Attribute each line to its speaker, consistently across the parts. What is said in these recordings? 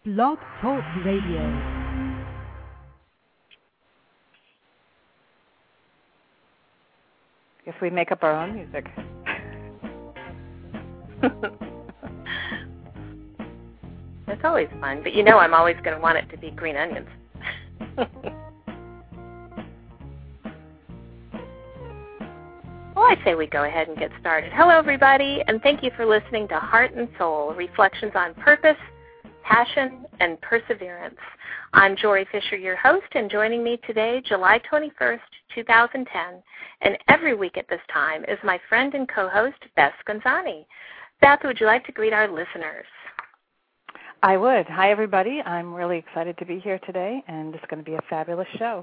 Speaker 1: Blog Talk Radio.
Speaker 2: Guess we make up our own music.
Speaker 3: It's always fun, but you know I'm always going to want it to be Green Onions. Well, I say we go ahead and get started. Hello, everybody, and thank you for listening to Heart and Soul, Reflections on Purpose, Passion, and Perseverance. I'm Jory Fisher, your host, and joining me today, July 21st, 2010, and every week at this time is my friend and co-host, Beth Sconzani. Beth, would you like to greet our listeners?
Speaker 2: I would. Hi, everybody. I'm really excited to be here today, and it's going to be a fabulous show.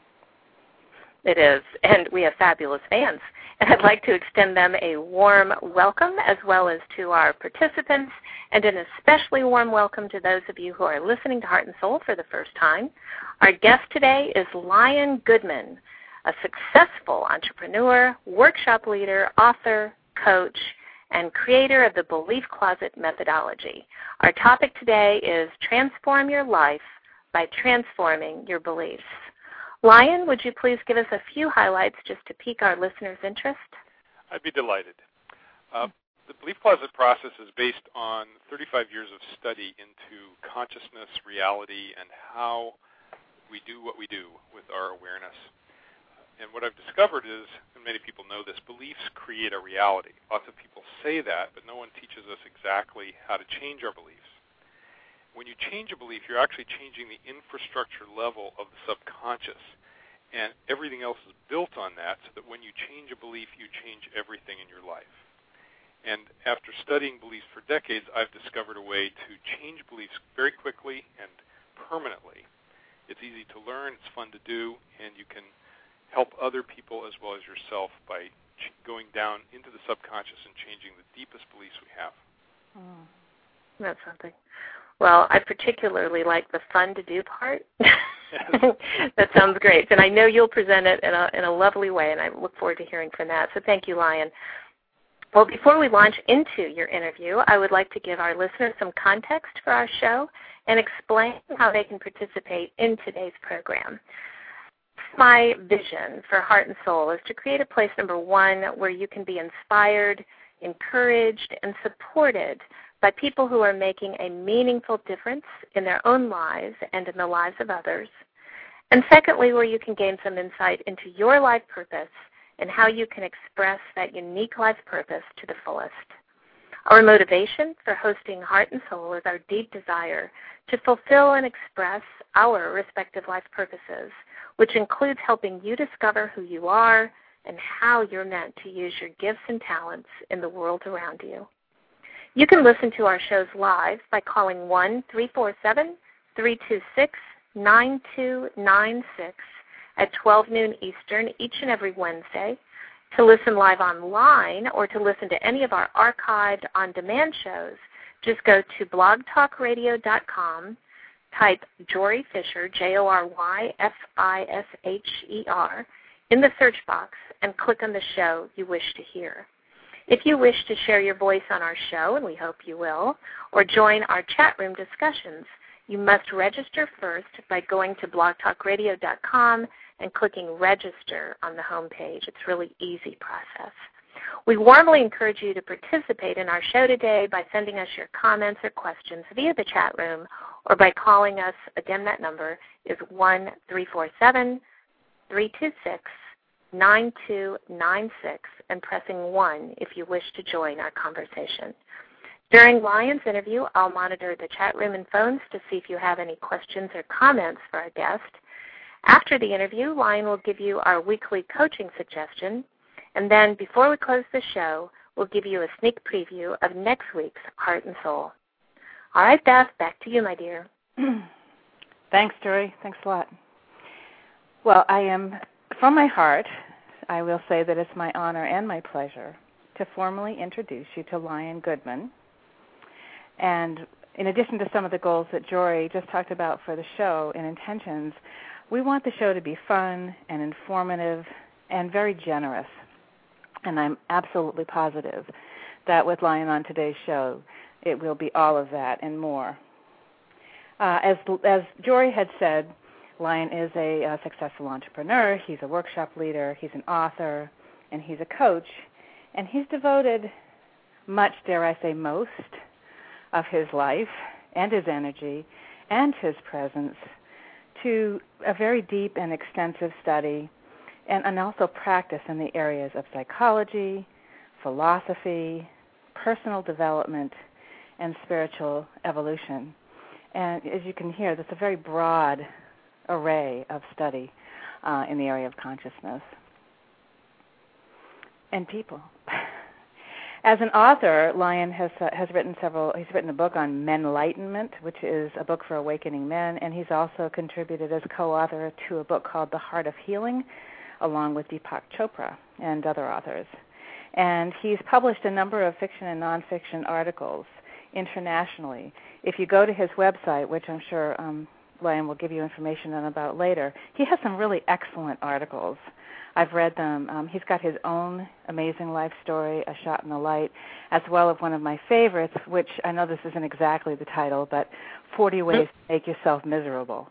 Speaker 3: It is, and we have fabulous fans. And I'd like to extend them a warm welcome, as well as to our participants, and an especially warm welcome to those of you who are listening to Heart and Soul for the first time. Our guest today is Lion Goodman, a successful entrepreneur, workshop leader, author, coach, and creator of the Belief Closet methodology. Our topic today is Transform Your Life by Transforming Your Beliefs. Lion, would you please give us a few highlights just to pique our listeners' interest?
Speaker 4: I'd be delighted. The Belief Closet process is based on 35 years of study into consciousness, reality, and how we do what we do with our awareness. And what I've discovered is, and many people know this, beliefs create a reality. Lots of people say that, but no one teaches us exactly how to change our beliefs. When you change a belief, you're actually changing the infrastructure level of the subconscious, and everything else is built on that, so that when you change a belief, you change everything in your life. And after studying beliefs for decades, I've discovered a way to change beliefs very quickly and permanently. It's easy to learn, it's fun to do, and you can help other people as well as yourself by going down into the subconscious and changing the deepest beliefs we have.
Speaker 3: That's something. Well, I particularly like the fun to do part. That sounds great. And I know you'll present it in a lovely way, and I look forward to hearing from that. So thank you, Lion. Well, before we launch into your interview, I would like to give our listeners some context for our show and explain how they can participate in today's program. My vision for Heart and Soul is to create a place, number one, where you can be inspired, encouraged, and supported by people who are making a meaningful difference in their own lives and in the lives of others. And secondly, where you can gain some insight into your life purpose and how you can express that unique life purpose to the fullest. Our motivation for hosting Heart and Soul is our deep desire to fulfill and express our respective life purposes, which includes helping you discover who you are and how you're meant to use your gifts and talents in the world around you. You can listen to our shows live by calling 1-347-326-9296 at 12 noon Eastern each and every Wednesday. To listen live online or to listen to any of our archived on-demand shows, just go to blogtalkradio.com, type Jory Fisher, Joryfisher, in the search box, and click on the show you wish to hear. If you wish to share your voice on our show, and we hope you will, or join our chat room discussions, you must register first by going to blogtalkradio.com and clicking Register on the home page. It's a really easy process. We warmly encourage you to participate in our show today by sending us your comments or questions via the chat room or by calling us. Again, that number is 1-347-326-9296 and pressing 1 if you wish to join our conversation. During Lion's interview, I'll monitor the chat room and phones to see if you have any questions or comments for our guest. After the interview, Lion will give you our weekly coaching suggestion, and then before we close the show, we'll give you a sneak preview of next week's Heart and Soul. All right, Beth, back to you, my dear.
Speaker 2: Thanks, Jory. Thanks a lot. Well, from my heart, I will say that it's my honor and my pleasure to formally introduce you to Lion Goodman. And in addition to some of the goals that Jory just talked about for the show and intentions, we want the show to be fun and informative and very generous. And I'm absolutely positive that with Lion on today's show, it will be all of that and more. As Jory had said, Lion is a successful entrepreneur. He's a workshop leader. He's an author, and he's a coach. And he's devoted much, dare I say most, of his life and his energy and his presence to a very deep and extensive study and also practice in the areas of psychology, philosophy, personal development, and spiritual evolution. And as you can hear, that's a very broad array of study in the area of consciousness and people. As an author, Lion has written he's written a book on Menlightenment, which is a book for awakening men, and he's also contributed as co-author to a book called The Heart of Healing, along with Deepak Chopra and other authors. And he's published a number of fiction and nonfiction articles internationally. If you go to his website, which I'm sure Lion will give you information on about later, he has some really excellent articles. I've read them. He's got his own amazing life story, A Shot in the Light, as well as one of my favorites, which I know this isn't exactly the title, but 40 Ways to Make Yourself Miserable,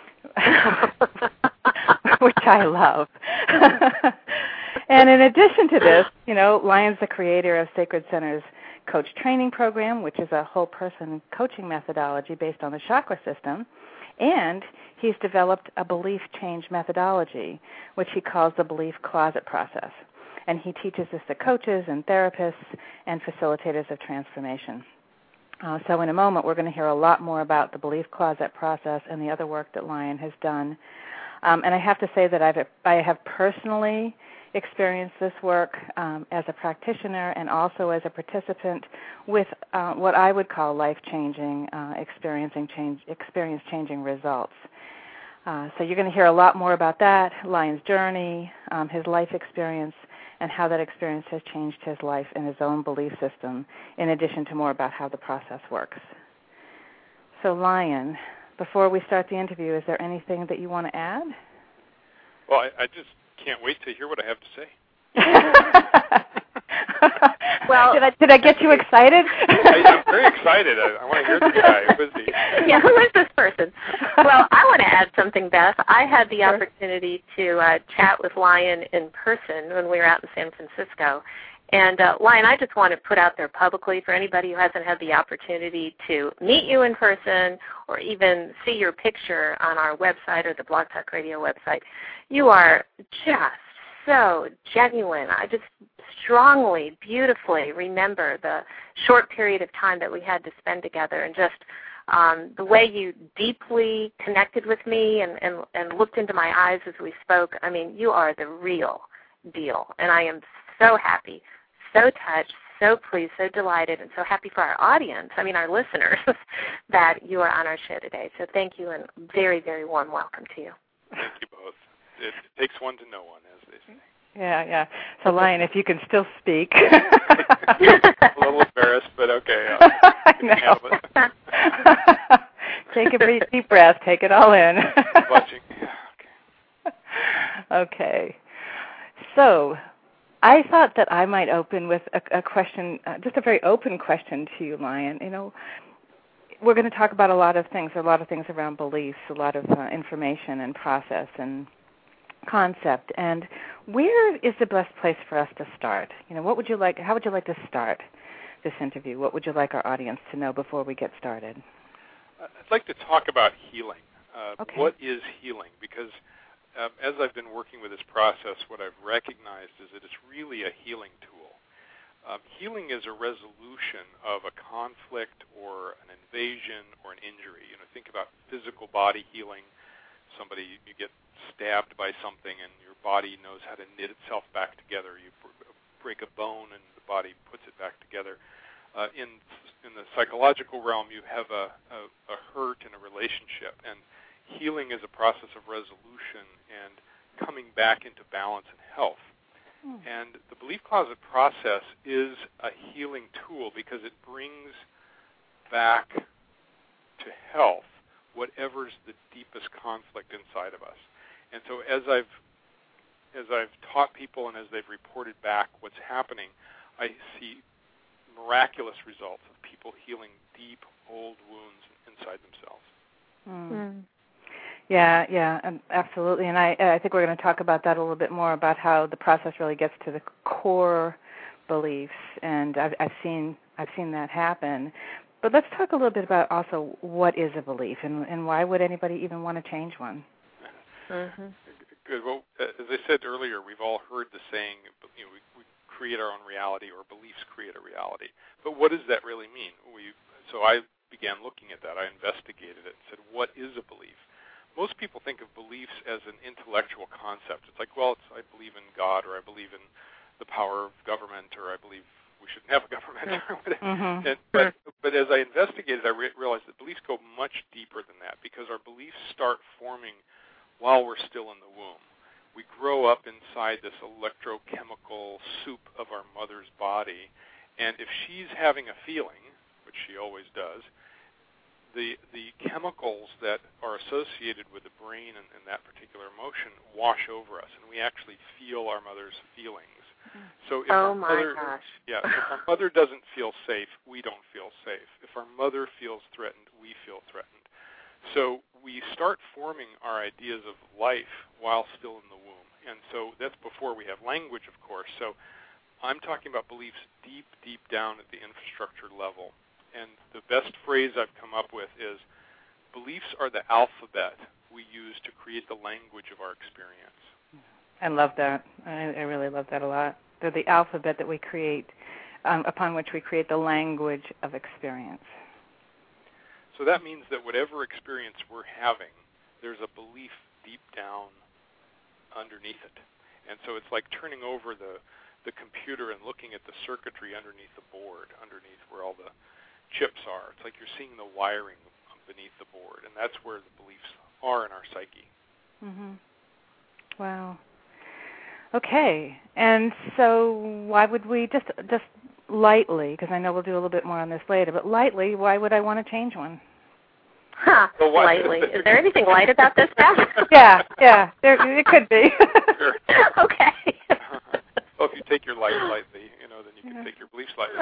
Speaker 2: which I love. And in addition to this, Lion's the creator of Sacred Center's Coach Training Program, which is a whole person coaching methodology based on the chakra system. And he's developed a belief change methodology, which he calls the belief closet process. And he teaches this to coaches and therapists and facilitators of transformation. So in a moment, we're going to hear a lot more about the belief closet process and the other work that Lion has done. And I have to say that I have personally experienced this work as a practitioner and also as a participant with what I would call life-changing, experience-changing results. So you're going to hear a lot more about that, Lion's journey, his life experience, and how that experience has changed his life and his own belief system, in addition to more about how the process works. So Lion, before we start the interview, is there anything that you want to add?
Speaker 4: Well, I just can't wait to hear what I have to say.
Speaker 2: Well, did I get you excited?
Speaker 4: I'm very excited. I want to hear this guy. Who is he?
Speaker 3: Yeah, who is this person? Well, I want to add something, Beth. I had the opportunity to chat with Lion in person when we were out in San Francisco. And, Lion, I just want to put out there publicly for anybody who hasn't had the opportunity to meet you in person or even see your picture on our website or the Blog Talk Radio website. You are just so genuine. I just strongly, beautifully remember the short period of time that we had to spend together and just the way you deeply connected with me and looked into my eyes as we spoke. I mean, you are the real deal, and I am so happy, so touched, so pleased, so delighted, and so happy for our audience, our listeners, that you are on our show today. So thank you, and very, very warm welcome to you.
Speaker 4: Thank you both. It takes one to know one, as they say.
Speaker 2: Yeah. So, Lion, if you can still speak.
Speaker 4: A little embarrassed, but okay.
Speaker 2: I know. Take a deep breath. Take it all in.
Speaker 4: Watching. Yeah,
Speaker 2: okay. So, I thought that I might open with a question, just a very open question to you, Lion. We're going to talk about a lot of things around beliefs, a lot of information and process and concept. And where is the best place for us to start? What would you like? How would you like to start this interview? What would you like our audience to know before we get started?
Speaker 4: I'd like to talk about healing.
Speaker 2: Okay.
Speaker 4: What is healing? Because as I've been working with this process, what I've recognized is that it's really a healing tool. Healing is a resolution of a conflict or an invasion or an injury. Think about physical body healing. You get stabbed by something and your body knows how to knit itself back together. You break a bone and the body puts it back together. In the psychological realm, you have a hurt in a relationship, and healing is a process of resolution and coming back into balance and health. And the belief closet process is a healing tool because it brings back to health whatever's the deepest conflict inside of us. And so as I've taught people and as they've reported back what's happening, I see miraculous results of people healing deep old wounds inside themselves.
Speaker 2: Yeah, absolutely. And I think we're going to talk about that a little bit more, about how the process really gets to the core beliefs, and I've seen that happen. But let's talk a little bit about also what is a belief, and why would anybody even want to change one?
Speaker 3: Mm-hmm.
Speaker 4: Good. Well, as I said earlier, we've all heard the saying, we create our own reality, or beliefs create a reality. But what does that really mean? So I began looking at that. I investigated it and said, what is a belief? Most people think of beliefs as an intellectual concept. It's like, well, I believe in God, or I believe in the power of government, or I believe we shouldn't have a government, or whatever. Mm-hmm. But as I investigated, I realized that beliefs go much deeper than that, because our beliefs start forming while we're still in the womb. We grow up inside this electrochemical soup of our mother's body, and if she's having a feeling, which she always does, the chemicals that are associated with the brain and that particular emotion wash over us, and we actually feel our mother's feelings. So if our mother doesn't feel safe, we don't feel safe. If our mother feels threatened, we feel threatened. So we start forming our ideas of life while still in the womb. And so that's before we have language, of course. So I'm talking about beliefs deep, deep down at the infrastructure level. And the best phrase I've come up with is, beliefs are the alphabet we use to create the language of our experience.
Speaker 2: I love that. I really love that a lot. They're the alphabet that we create, upon which we create the language of experience.
Speaker 4: So that means that whatever experience we're having, there's a belief deep down underneath it. And so it's like turning over the computer and looking at the circuitry underneath the board, underneath where all the chips are. It's like you're seeing the wiring beneath the board, and that's where the beliefs are in our psyche.
Speaker 2: Mm-hmm. Wow. Okay, and so why would we just lightly, because I know we'll do a little bit more on this later, but lightly, why would I want to change one?
Speaker 3: Well, lightly. Is there anything light about this, Beth?
Speaker 2: Yeah, it could be.
Speaker 4: Sure.
Speaker 3: Okay.
Speaker 4: Well, if you take your life lightly, then you can take your beliefs lightly.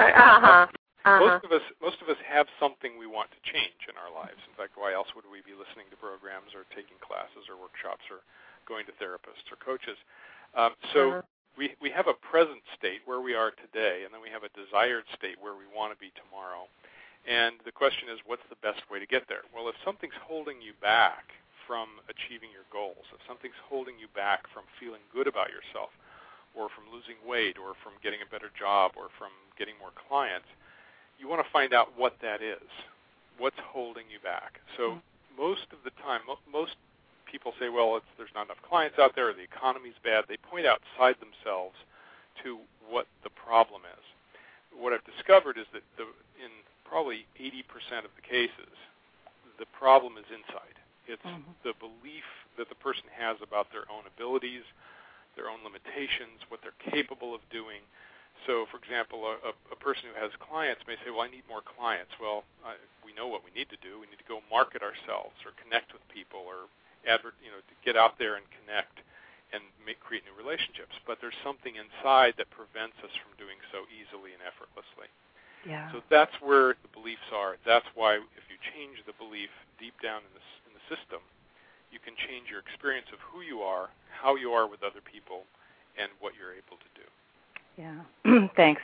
Speaker 4: Most of us have something we want to change in our lives. In fact, why else would we be listening to programs or taking classes or workshops or going to therapists or coaches? So we have a present state where we are today, and then we have a desired state where we want to be tomorrow. And the question is, what's the best way to get there? Well, if something's holding you back from achieving your goals, if something's holding you back from feeling good about yourself, or from losing weight, or from getting a better job, or from getting more clients, you want to find out what that is. What's holding you back? So most of the time, most people say, well, there's not enough clients out there, or the economy's bad. They point outside themselves to what the problem is. What I've discovered is that in probably 80% of the cases, the problem is inside. It's the belief that the person has about their own abilities, their own limitations, what they're capable of doing. So, for example, a person who has clients may say, well, I need more clients. Well, we know what we need to do. We need to go market ourselves or connect with people or to get out there and connect and create new relationships. But there's something inside that prevents us from doing so easily and effortlessly.
Speaker 2: Yeah. So
Speaker 4: that's where the beliefs are. That's why if you change the belief deep down in the system, you can change your experience of who you are, how you are with other people, and what you're able to do.
Speaker 2: Yeah. Thanks.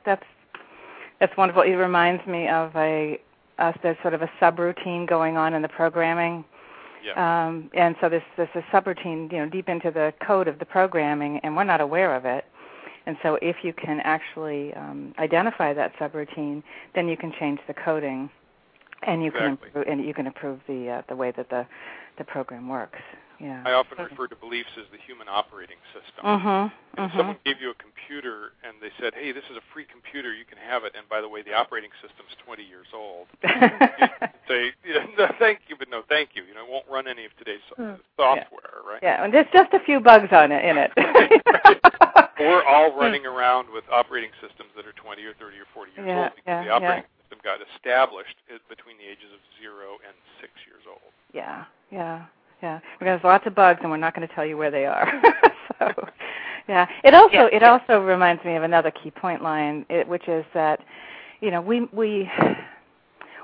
Speaker 2: That's wonderful. It reminds me of there's sort of a subroutine going on in the programming.
Speaker 4: Yeah.
Speaker 2: And so there's a subroutine, deep into the code of the programming, and we're not aware of it. And so if you can actually identify that subroutine, then you can change the coding, and you can improve the way that the program works. Yeah.
Speaker 4: I often refer to beliefs as the human operating system. If someone gave you a computer and they said, hey, this is a free computer, you can have it, and by the way, the operating system's 20 years old, you'd say, no, thank you, but no thank you. It won't run any of today's software, right?
Speaker 2: Yeah, and there's just a few bugs in it.
Speaker 4: We're all running around with operating systems that are 20 or 30 or 40 years old because the operating system got established between the ages of 0 and 6 years old.
Speaker 2: Yeah. There's lots of bugs, and we're not going to tell you where they are. So, yeah. It also reminds me of another key point line, which is that, we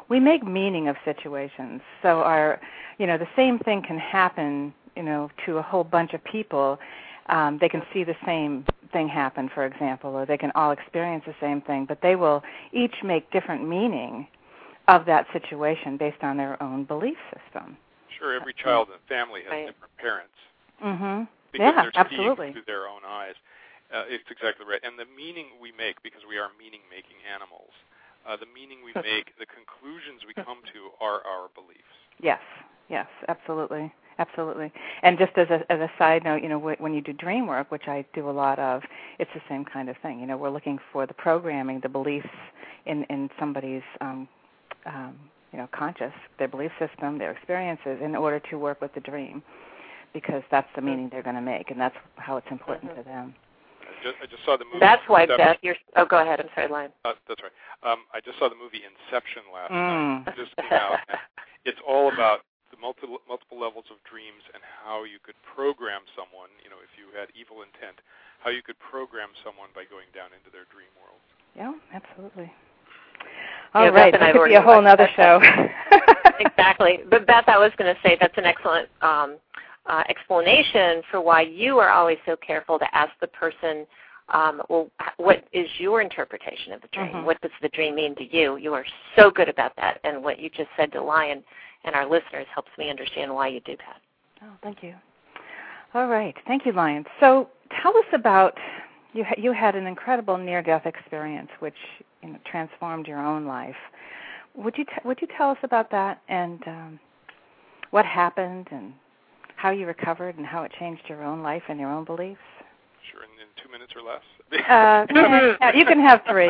Speaker 2: we make meaning of situations. So the same thing can happen, to a whole bunch of people. They can see the same thing happen, for example, or they can all experience the same thing, but they will each make different meaning of that situation based on their own belief system.
Speaker 4: Sure, every child and family has different parents.
Speaker 2: Mm-hmm.
Speaker 4: Because they're
Speaker 2: absolutely.
Speaker 4: seeing through their own eyes. It's exactly right. And the meaning we make, because we are meaning-making animals, the meaning we make, the conclusions we come to are our beliefs.
Speaker 2: Yes, absolutely. Absolutely. And just as a side note, when you do dream work, which I do a lot of, it's the same kind of thing. We're looking for the programming, the beliefs in somebody's, conscious, their belief system, their experiences, in order to work with the dream, because that's the meaning they're going to make, and that's how it's important to them.
Speaker 4: I just saw the movie.
Speaker 3: That's why, Beth, go ahead. I'm sorry, Lion.
Speaker 4: That's right. I just saw the movie Inception last night. It just came out. And it's all about the multiple levels of dreams and how you could program someone, if you had evil intent, how you could program someone by going down into their dream world.
Speaker 2: Yeah, absolutely. All right, that could be a whole other show.
Speaker 3: Exactly. But Beth, I was going to say that's an excellent explanation for why you are always so careful to ask the person, what is your interpretation of the dream? Mm-hmm. What does the dream mean to you? You are so good about that, and what you just said to Lion and our listeners helps me understand why you do that.
Speaker 2: Oh, thank you. All right. Thank you, Lion. So tell us about, you had an incredible near-death experience which transformed your own life. Would you tell us about that and what happened and how you recovered and how it changed your own life and your own beliefs?
Speaker 4: Sure, in 2 minutes or less.
Speaker 2: You can have 3.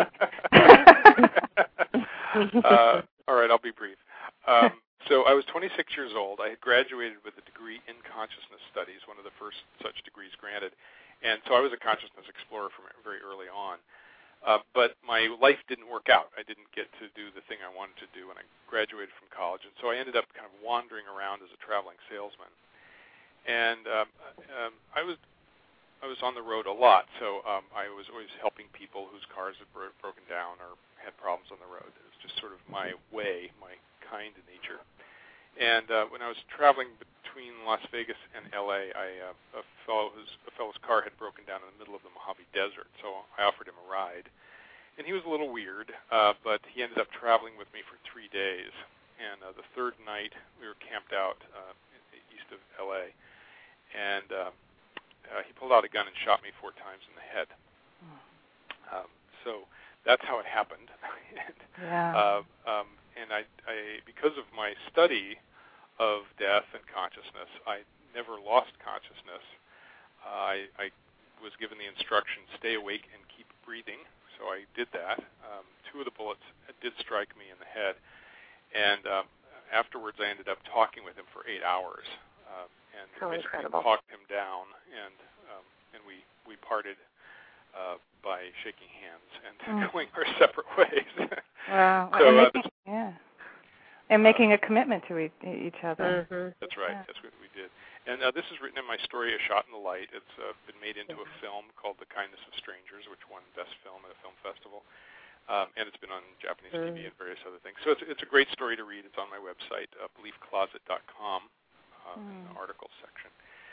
Speaker 4: All right, I'll be brief. So I was 26 years old. I had graduated with a degree in consciousness studies, one of the first such degrees granted. And so I was a consciousness explorer from very early on. But my life didn't work out. I didn't get to do the thing I wanted to do when I graduated from college. And so I ended up kind of wandering around as a traveling salesman. And I was on the road a lot, so I was always helping people whose cars had broken down or had problems on the road. It was just sort of my way, my kind of nature. And when I was traveling between Las Vegas and L.A., a fellow's car had broken down in the middle of the Mojave Desert, so I offered him a ride. And he was a little weird, but he ended up traveling with me for 3 days. And the third night, we were camped out east of L.A., and he pulled out a gun and shot me 4 times in the head. So that's how it happened. And I, because of my study of death and consciousness, I never lost consciousness. I was given the instruction, stay awake and keep breathing, so I did that. 2 of the bullets did strike me in the head, and afterwards I ended up talking with him for 8 hours. And
Speaker 3: incredible.
Speaker 4: Talked him down, and we parted by shaking hands and going our separate ways.
Speaker 2: Wow. And making a commitment to each other.
Speaker 3: Mm-hmm.
Speaker 4: That's right. That's what we did. And this is written in my story, A Shot in the Light. It's been made into a film called The Kindness of Strangers, which won Best Film at a film festival. And it's been on Japanese TV and various other things. So it's a great story to read. It's on my website, beliefcloset.com, in the articles section.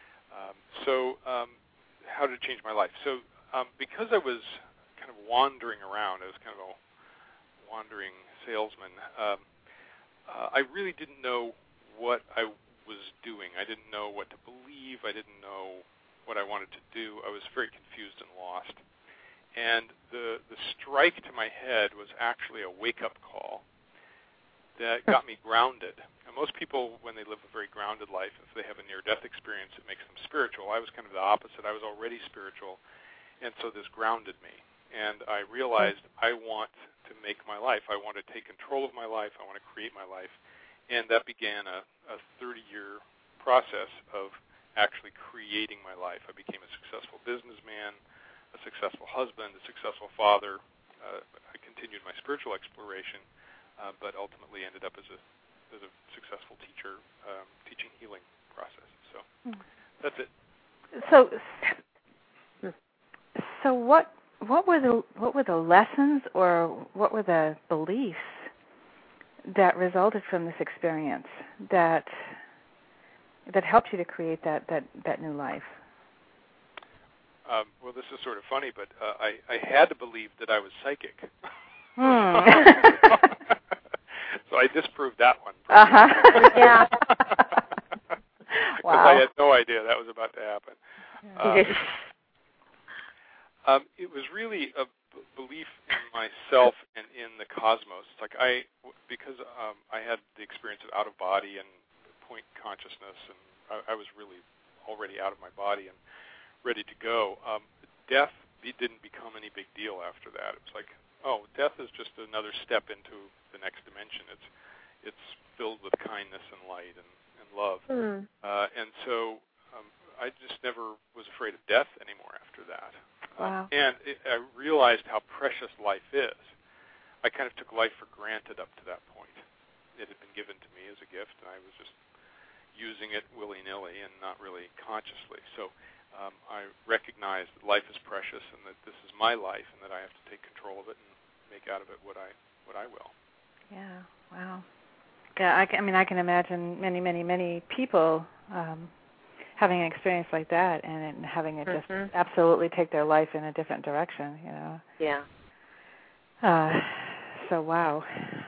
Speaker 4: How did it change my life? So because I was kind of wandering around, I was kind of a wandering salesman, I really didn't know what I was doing. I didn't know what to believe. I didn't know what I wanted to do. I was very confused and lost. And the strike to my head was actually a wake-up call that got me grounded. And most people, when they live a very grounded life, if they have a near-death experience, it makes them spiritual. I was kind of the opposite. I was already spiritual, and so this grounded me. And I realized I want to make my life. I want to take control of my life. I want to create my life. And that began a 30-year process of actually creating my life. I became a successful businessman, a successful husband, a successful father. I continued my spiritual exploration, but ultimately ended up as a successful teacher, teaching healing process. So that's it.
Speaker 2: So what were the lessons, or what were the beliefs that resulted from this experience that helped you to create that new life?
Speaker 4: Well, this is sort of funny, but I had to believe that I was psychic. So I disproved that one.
Speaker 2: Yeah.
Speaker 4: Because I had no idea that was about to happen. It was really a belief in myself and in the cosmos. It's like because I had the experience of out of body and point consciousness, and I was really already out of my body and ready to go. Death didn't become any big deal after that. It was like, oh, death is just another step into the next dimension. It's filled with kindness and light and love. And so I just never was afraid of death anymore after that.
Speaker 2: Wow.
Speaker 4: And I realized how precious life is. I kind of took life for granted up to that point. It had been given to me as a gift, and I was just using it willy-nilly and not really consciously. So I recognize that life is precious and that this is my life and that I have to take control of it and make out of it what I will.
Speaker 2: Yeah, wow. Yeah, I can imagine many people having an experience like that and having it just absolutely take their life in a different direction,
Speaker 3: Yeah.
Speaker 2: So wow.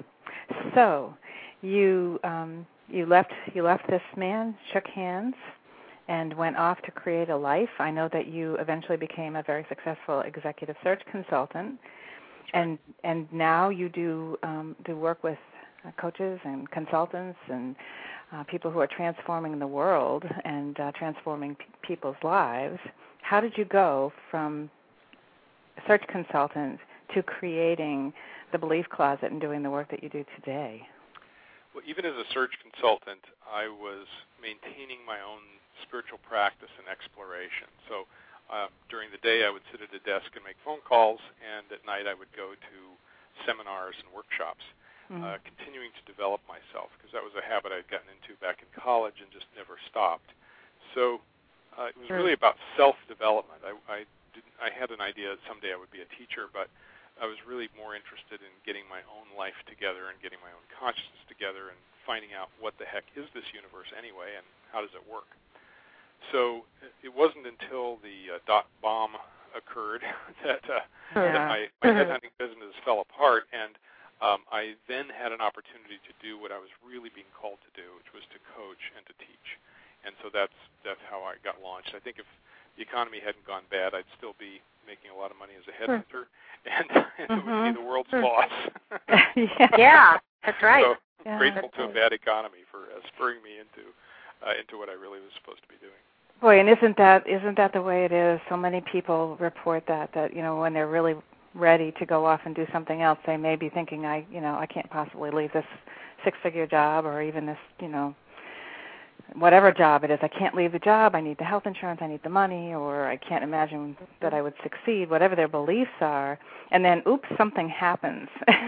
Speaker 2: So you left this man, shook hands, and went off to create a life. I know that you eventually became a very successful executive search consultant, and now you do work with coaches and consultants and people who are transforming the world and transforming people's lives. How did you go from a search consultant to creating the Belief Closet and doing the work that you do today?
Speaker 4: Well, even as a search consultant, I was maintaining my own spiritual practice and exploration. So during the day, I would sit at a desk and make phone calls, and at night I would go to seminars and workshops, continuing to develop myself, because that was a habit I'd gotten into back in college and just never stopped. So it was really about self-development. I had an idea that someday I would be a teacher, but I was really more interested in getting my own life together and getting my own consciousness together and finding out what the heck is this universe anyway and how does it work. So it wasn't until the dot bomb occurred that my headhunting business fell apart, and I then had an opportunity to do what I was really being called to do, which was to coach and to teach. And so that's how I got launched. I think if the economy hadn't gone bad, I'd still be making a lot of money as a headhunter, and it would be the world's boss.
Speaker 3: Yeah, that's right.
Speaker 4: So grateful to a bad economy for spurring me into what I really was supposed to be doing.
Speaker 2: Boy, and isn't that the way it is? So many people report that when they're really ready to go off and do something else, they may be thinking, I can't possibly leave this 6-figure job or even this, whatever job it is. I can't leave the job. I need the health insurance. I need the money, or I can't imagine that I would succeed, whatever their beliefs are. And then, oops, something happens.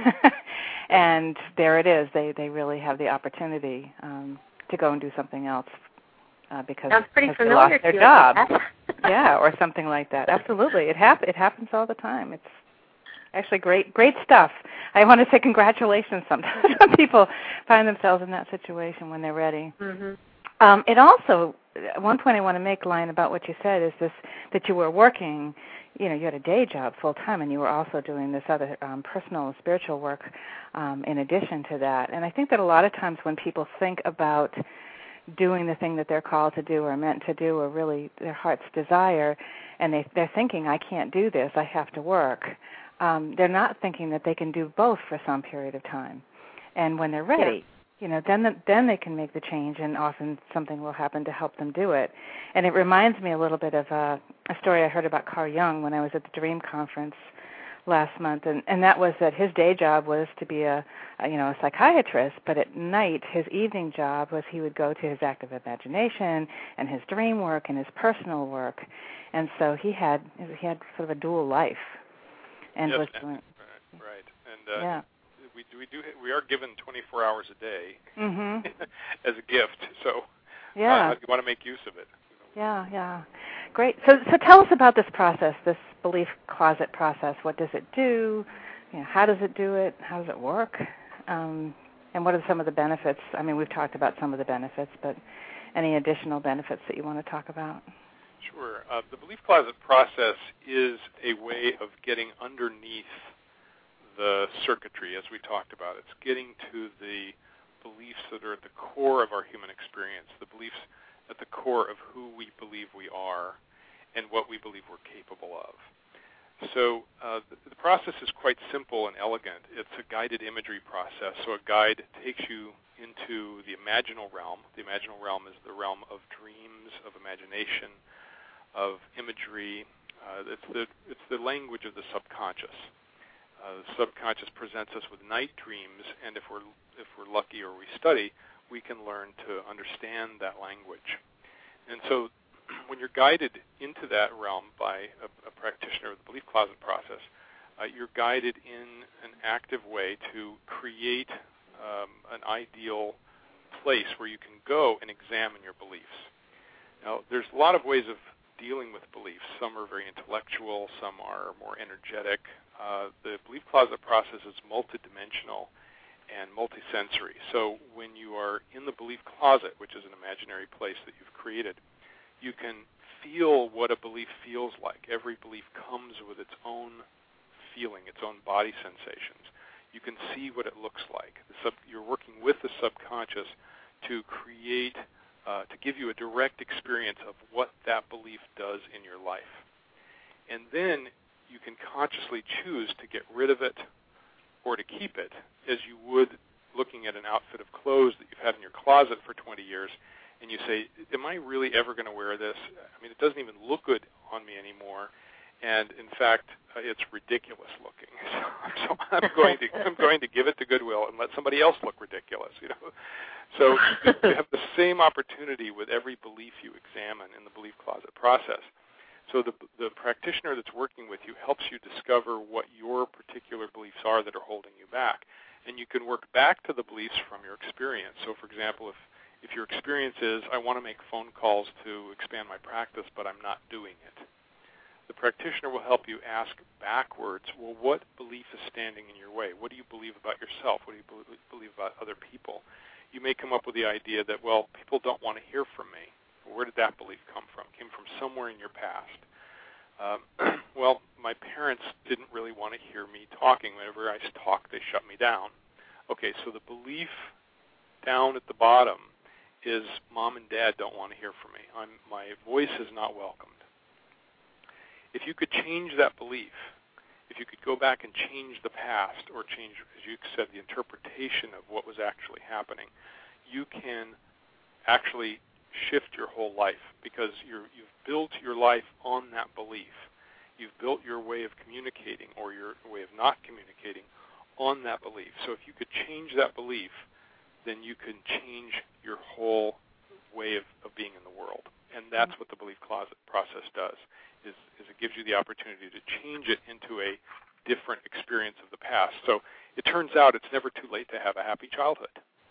Speaker 2: And there it is. They really have the opportunity to go and do something else because they lost their job. Yeah, or something like that. Absolutely. It happens all the time. It's actually great stuff. I want to say congratulations sometimes when people find themselves in that situation when they're ready. It also, one point I want to make, Lion, about what you said is this, that you were working, you had a day job full time and you were also doing this other personal spiritual work in addition to that. And I think that a lot of times when people think about doing the thing that they're called to do or meant to do or really their heart's desire, and they're thinking, I can't do this, I have to work, they're not thinking that they can do both for some period of time. And when they're ready, then they can make the change, and often something will happen to help them do it. And it reminds me a little bit of a story I heard about Carl Jung when I was at the Dream Conference last month, and that was that his day job was to be a psychiatrist, but at night his evening job was he would go to his active imagination and his dream work and his personal work, and so he had sort of a dual life, and
Speaker 4: yes,
Speaker 2: was doing
Speaker 4: right, and we are given 24 hours a day as a gift, so you want to make use of it.
Speaker 2: Yeah. Great. So tell us about this process, this Belief Closet process. What does it do? How does it do it? How does it work? And And what are some of the benefits? I mean, we've talked about some of the benefits, but any additional benefits that you want to talk about?
Speaker 4: Sure. The belief closet process is a way of getting underneath the circuitry, as we talked about. It's getting to the beliefs that are at the core of our human experience, the beliefs at the core of who we believe we are and what we believe we're capable of. So the process is quite simple and elegant. It's a guided imagery process. So a guide takes you into the imaginal realm. The imaginal realm is the realm of dreams, of imagination, of imagery. It's the language of the subconscious. The subconscious presents us with night dreams, and if we're lucky or we study, we can learn to understand that language. And so when you're guided into that realm by a practitioner of the belief closet process, you're guided in an active way to create an ideal place where you can go and examine your beliefs. Now, there's a lot of ways of dealing with beliefs. Some are very intellectual, some are more energetic. The belief closet process is multidimensional and multisensory. So when you are in the belief closet, which is an imaginary place that you've created, you can feel what a belief feels like. Every belief comes with its own feeling, its own body sensations. You can see what it looks like. You're working with the subconscious to create, to give you a direct experience of what that belief does in your life. And then you can consciously choose to get rid of it or to keep it, as you would looking at an outfit of clothes that you've had in your closet for 20 years, and you say, am I really ever going to wear this? I mean, it doesn't even look good on me anymore, and in fact, it's ridiculous looking. So I'm going to give it to Goodwill and let somebody else look ridiculous. So you have the same opportunity with every belief you examine in the belief closet process. So the practitioner that's working with you helps you discover what your particular beliefs are that are holding you back. And you can work back to the beliefs from your experience. So, for example, if your experience is, I want to make phone calls to expand my practice, but I'm not doing it, the practitioner will help you ask backwards, well, what belief is standing in your way? What do you believe about yourself? What do you believe about other people? You may come up with the idea that, well, people don't want to hear from me. Where did that belief come from? It came from somewhere in your past. Well, my parents didn't really want to hear me talking. Whenever I talk, they shut me down. Okay, so the belief down at the bottom is mom and dad don't want to hear from me. My voice is not welcomed. If you could change that belief, if you could go back and change the past or change, as you said, the interpretation of what was actually happening, you can actually shift your whole life because you've built your life on that belief. You've built your way of communicating or your way of not communicating on that belief. So if you could change that belief, then you can change your whole way of being in the world. And that's what the belief closet process does, is it gives you the opportunity to change it into a different experience of the past. So it turns out it's never too late to have a happy childhood.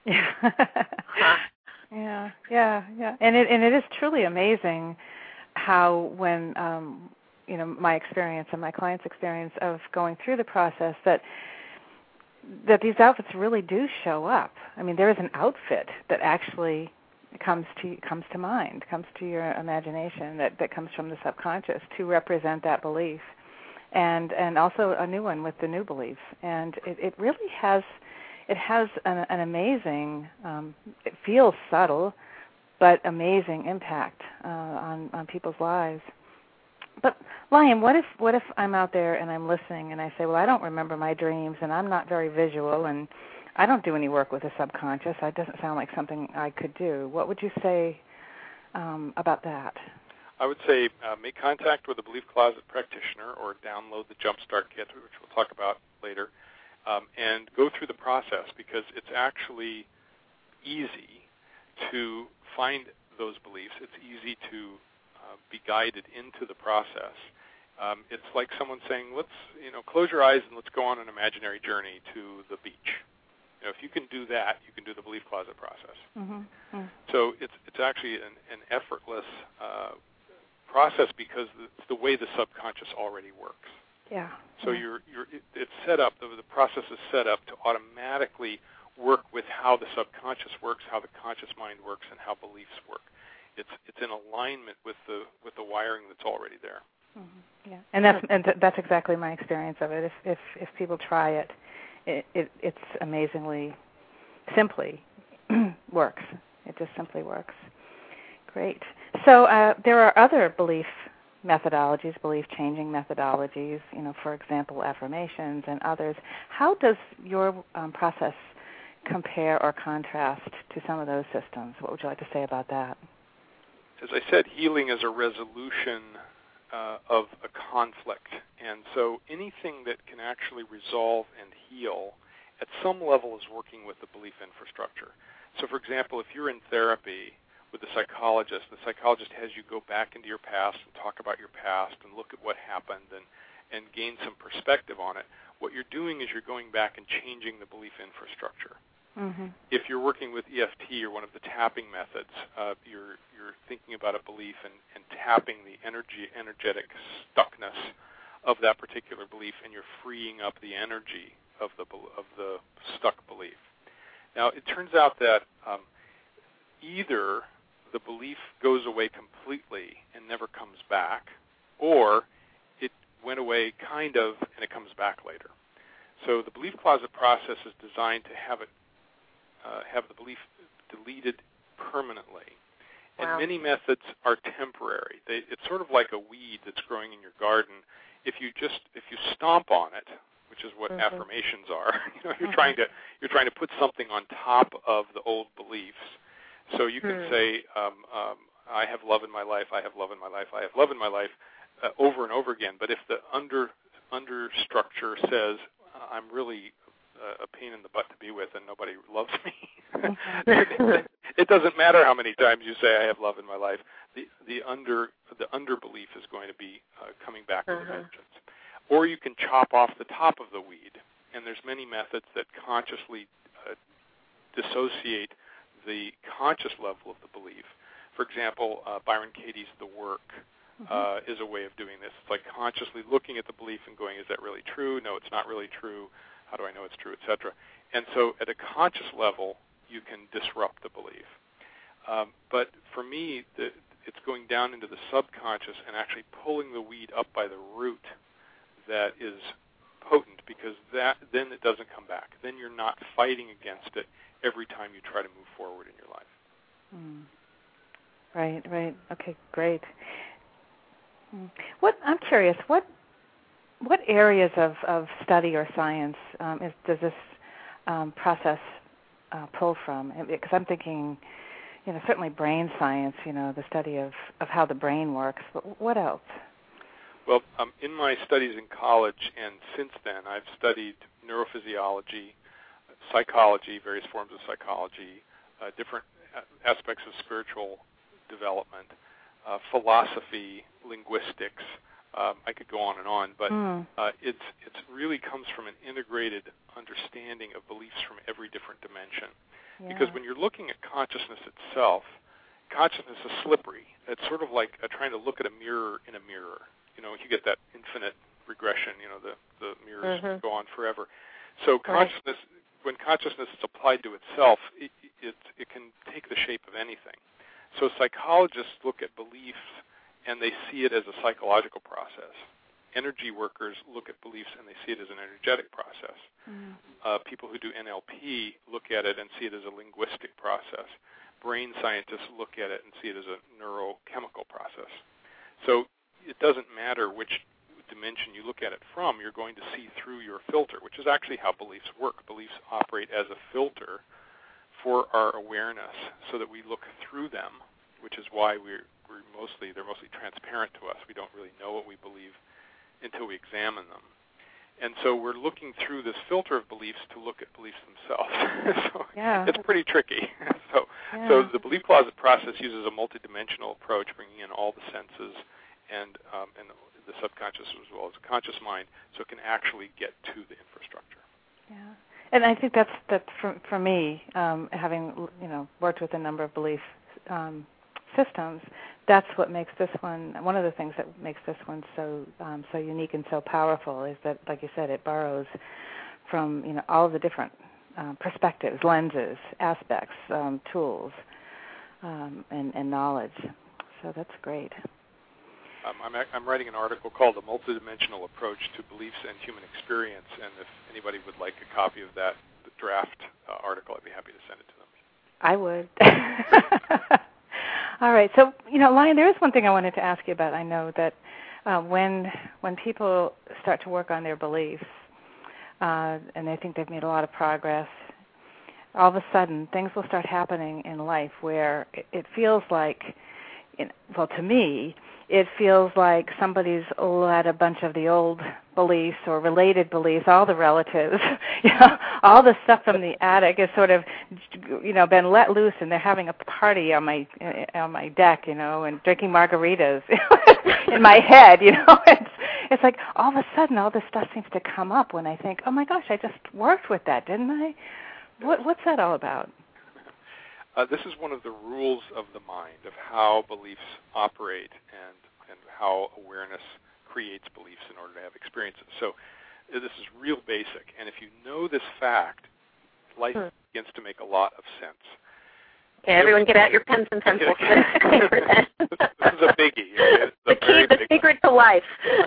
Speaker 2: Yeah. And it is truly amazing how when my experience and my client's experience of going through the process that these outfits really do show up. I mean, there is an outfit that actually comes to mind, comes to your imagination, that comes from the subconscious to represent that belief, and also a new one with the new beliefs. And it really has an amazing, it feels subtle, but amazing impact on people's lives. But Lion, what if I'm out there and I'm listening and I say, well, I don't remember my dreams and I'm not very visual and I don't do any work with the subconscious. That doesn't sound like something I could do. What would you say about that?
Speaker 4: I would say make contact with a Belief Closet practitioner or download the Jumpstart Kit, which we'll talk about later, and go through the process because it's actually easy to find those beliefs. It's easy to be guided into the process. It's like someone saying, let's close your eyes and let's go on an imaginary journey to the beach. If you can do that, you can do the Belief Closet process. Mm-hmm. So it's actually an effortless process because it's the way the subconscious already works.
Speaker 2: Yeah.
Speaker 4: So it's set up. The process is set up to automatically work with how the subconscious works, how the conscious mind works, and how beliefs work. It's in alignment with the wiring that's already there.
Speaker 2: Mm-hmm. Yeah, and that's exactly my experience of it. If people try it, it's amazingly simply works. It just simply works. Great. So there are other belief methodologies, belief-changing methodologies, for example, affirmations and others. How does your process compare or contrast to some of those systems? What would you like to say about that?
Speaker 4: As I said, healing is a resolution of a conflict. And so anything that can actually resolve and heal at some level is working with the belief infrastructure. So, for example, if you're in therapy with the psychologist has you go back into your past and talk about your past and look at what happened and gain some perspective on it. What you're doing is you're going back and changing the belief infrastructure. Mm-hmm. If you're working with EFT or one of the tapping methods, you're thinking about a belief and tapping the energetic stuckness of that particular belief, and you're freeing up the energy of the stuck belief. Now, it turns out that either the belief goes away completely and never comes back, or it went away kind of and it comes back later. So the belief closet process is designed to have the belief deleted permanently. And
Speaker 3: wow.
Speaker 4: Many methods are temporary. It's sort of like a weed that's growing in your garden. If you stomp on it, which is what mm-hmm. affirmations are, you're mm-hmm. trying to put something on top of the old beliefs. So you can say, I have love in my life, I have love in my life, I have love in my life, over and over again. But if the understructure says, I'm really a pain in the butt to be with and nobody loves me, it doesn't matter how many times you say, I have love in my life. The underbelief is going to be coming back with a vengeance. Or you can chop off the top of the weed. And there's many methods that consciously dissociate the conscious level of the belief. For example, Byron Katie's The Work is a way of doing this. It's like consciously looking at the belief and going, is that really true? No, it's not really true. How do I know it's true, etc. And so at a conscious level, you can disrupt the belief. But for me, it's going down into the subconscious and actually pulling the weed up by the root that is potent, because then it doesn't come back. Then you're not fighting against it every time you try to move forward in your life.
Speaker 2: Right. Okay, great. I'm curious, what areas of study or science does this process pull from? Because I'm thinking, certainly brain science, the study of how the brain works, but what else?
Speaker 4: Well, in my studies in college and since then, I've studied neurophysiology, psychology, various forms of psychology, different aspects of spiritual development, philosophy, linguistics. I could go on and on, but it really comes from an integrated understanding of beliefs from every different dimension. Yeah. Because when you're looking at consciousness itself, consciousness is slippery. It's sort of like trying to look at a mirror in a mirror. You get that infinite regression. The mirrors go on forever. So consciousness, when consciousness is applied to itself, it can take the shape of anything. So psychologists look at beliefs and they see it as a psychological process. Energy workers look at beliefs and they see it as an energetic process. People who do NLP look at it and see it as a linguistic process. Brain scientists look at it and see it as a neurochemical process. So it doesn't matter which dimension you look at it from, you're going to see through your filter, which is actually how beliefs work. Beliefs operate as a filter for our awareness so that we look through them, which is why they're mostly transparent to us. We don't really know what we believe until we examine them. And so we're looking through this filter of beliefs to look at beliefs themselves. So it's pretty tricky. So the belief closet process uses a multidimensional approach, bringing in all the senses and the subconscious as well as the conscious mind, so it can actually get to the infrastructure.
Speaker 2: Yeah, and I think that's for me, having worked with a number of belief systems, that's what makes this one. One of the things that makes this one so unique and so powerful is that, like you said, it borrows from all of the different perspectives, lenses, aspects, tools, and knowledge. So that's great.
Speaker 4: I'm writing an article called "A Multidimensional Approach to Beliefs and Human Experience," and if anybody would like a copy of that draft article, I'd be happy to send it to them.
Speaker 2: I would. All right. So, Lion, there is one thing I wanted to ask you about. I know that when people start to work on their beliefs and they think they've made a lot of progress, all of a sudden things will start happening in life where it feels like, to me, it feels like somebody's let a bunch of the old beliefs or related beliefs, all the relatives, all the stuff from the attic is sort of, been let loose, and they're having a party on my deck, and drinking margaritas in my head, It's like all of a sudden all this stuff seems to come up when I think, oh my gosh, I just worked with that, didn't I? What's that all about?
Speaker 4: This is one of the rules of the mind, of how beliefs operate and how awareness creates beliefs in order to have experiences. So this is real basic. And if you know this fact, life begins to make a lot of sense.
Speaker 3: Okay, everyone get out your pens and pencils.
Speaker 4: This is a biggie.
Speaker 3: The secret to life.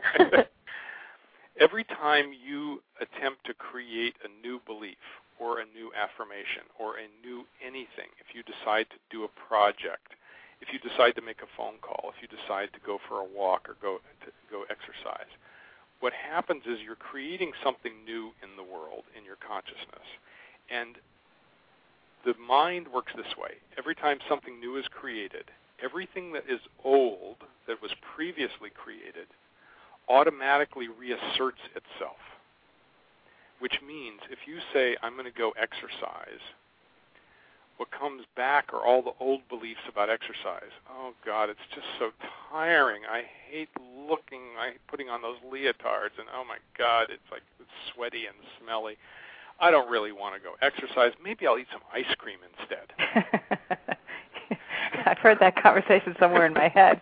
Speaker 4: Every time you attempt to create a new belief, or a new affirmation, or a new anything, if you decide to do a project, if you decide to make a phone call, if you decide to go for a walk or go exercise, what happens is you're creating something new in the world, in your consciousness. And the mind works this way. Every time something new is created, everything that is old, that was previously created, automatically reasserts itself. Which means if you say, I'm going to go exercise, what comes back are all the old beliefs about exercise. Oh, God, it's just so tiring. I hate putting on those leotards, and oh, my God, it's sweaty and smelly. I don't really want to go exercise. Maybe I'll eat some ice cream instead.
Speaker 2: I've heard that conversation somewhere in my head.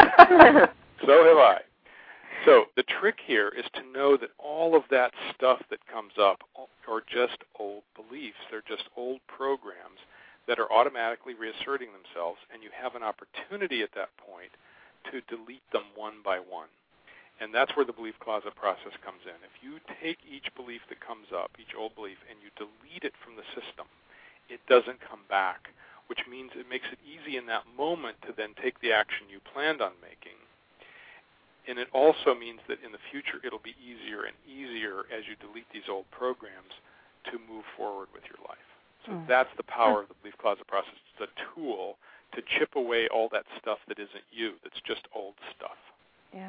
Speaker 4: So have I. So the trick here is to know that all of that stuff that comes up are just old beliefs. They're just old programs that are automatically reasserting themselves, and you have an opportunity at that point to delete them one by one. And that's where the belief closet process comes in. If you take each belief that comes up, each old belief, and you delete it from the system, it doesn't come back, which means it makes it easy in that moment to then take the action you planned on making. And it also means that in the future it'll be easier and easier as you delete these old programs to move forward with your life. So that's the power of the belief closet process. It's a tool to chip away all that stuff that isn't you, that's just old stuff.
Speaker 2: Yeah.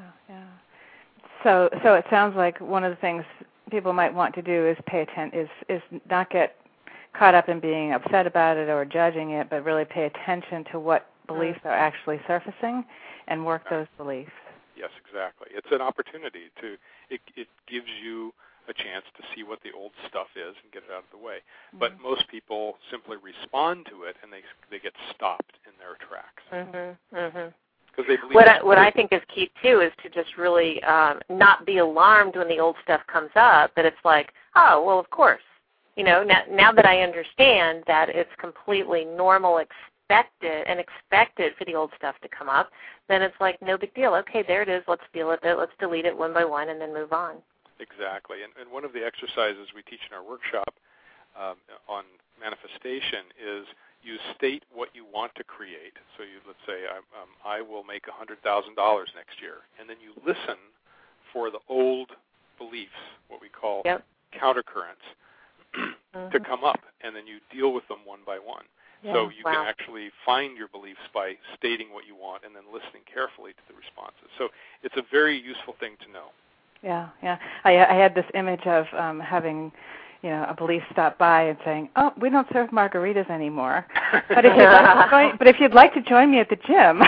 Speaker 2: So it sounds like one of the things people might want to do is pay attention, is not get caught up in being upset about it or judging it, but really pay attention to what beliefs are actually surfacing and work those beliefs.
Speaker 4: Yes, exactly. It's an opportunity it gives you a chance to see what the old stuff is and get it out of the way. Mm-hmm. But most people simply respond to it, and they get stopped in their tracks. Because they believe
Speaker 3: what I think is key, too, is to just really not be alarmed when the old stuff comes up, but it's like, oh, well, of course. Now that I understand that it's completely normal, expected for the old stuff to come up, then it's like no big deal. Okay, there it is. Let's deal with it. Let's delete it one by one and then move on.
Speaker 4: Exactly. And one of the exercises we teach in our workshop on manifestation is you state what you want to create. So let's say I will make $100,000 next year, and then you listen for the old beliefs, what we call countercurrents, to come up, and then you deal with them one by one. Yeah. So you can actually find your beliefs by stating what you want and then listening carefully to the responses. So it's a very useful thing to know.
Speaker 2: Yeah. I had this image of having, a belief stop by and saying, "Oh, we don't serve margaritas anymore, but if you'd like to join me at the gym."